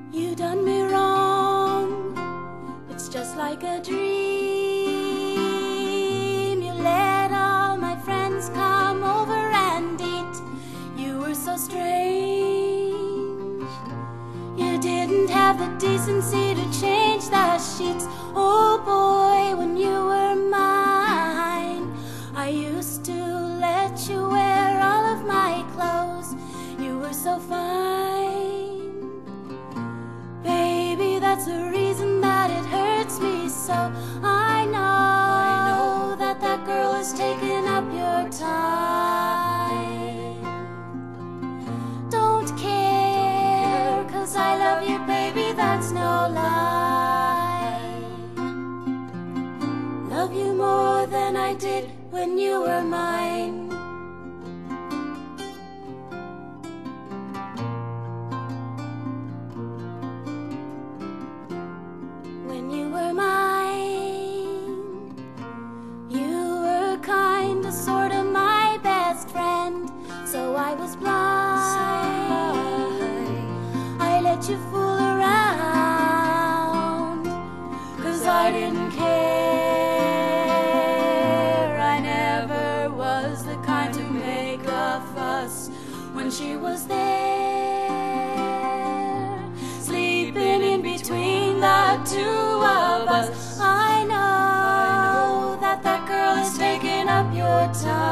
You done me wrong, it's just like a dream. You let all my friends come over and eat. You were so strange. You didn't have the decency to change the sheets. Oh boy, when you were mine, I used to let you wear all of my clothes. You were so fine. Baby, that's the reason that it hurts me so. I know that that girl has taken up your time. Don't care, 'cause I love you, baby, that's no lie. Love you more than I did when you were mine. When you were mine, you were kinda sorta my best friend. So I was blind, I let you fool around, 'cause I didn't care. I never was the kind to make a fuss when she was there, sleeping in between the two of us. I know that that girl is taking up your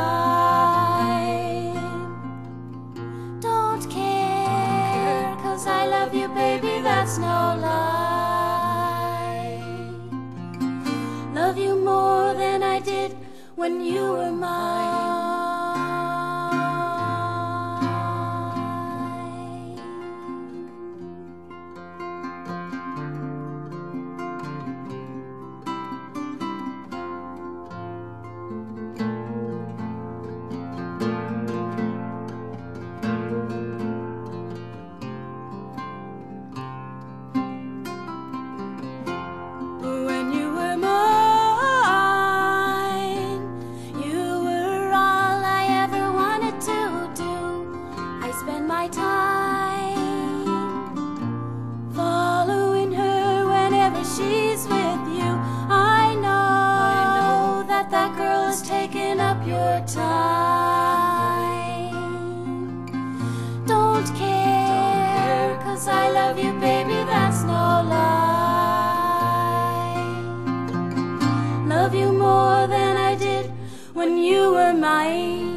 time. Don't care, 'cause I love you, baby, that's no lie. Love you more than I did when you were mine. When you were mine, you were all I ever wanted to do. I spend my time following her whenever she's with you. I know that that girl is taking up your time. Don't care, 'cause I love you, baby, that's no lie. Love you more than I did when you were mine.